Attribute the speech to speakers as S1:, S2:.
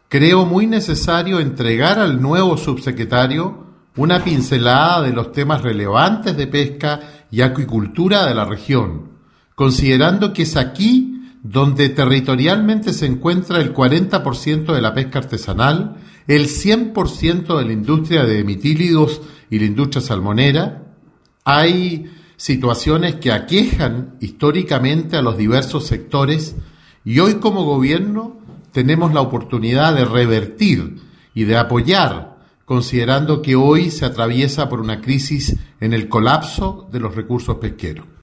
S1: creo muy necesario entregar al nuevo subsecretario una pincelada de los temas relevantes de pesca y acuicultura de la región, considerando que es aquí donde territorialmente se encuentra el 40% de la pesca artesanal, el 100% de la industria de emitílidos y la industria salmonera. Hay situaciones que aquejan históricamente a los diversos sectores y hoy como gobierno tenemos la oportunidad de revertir y de apoyar, considerando que hoy se atraviesa por una crisis en el colapso de los recursos pesqueros.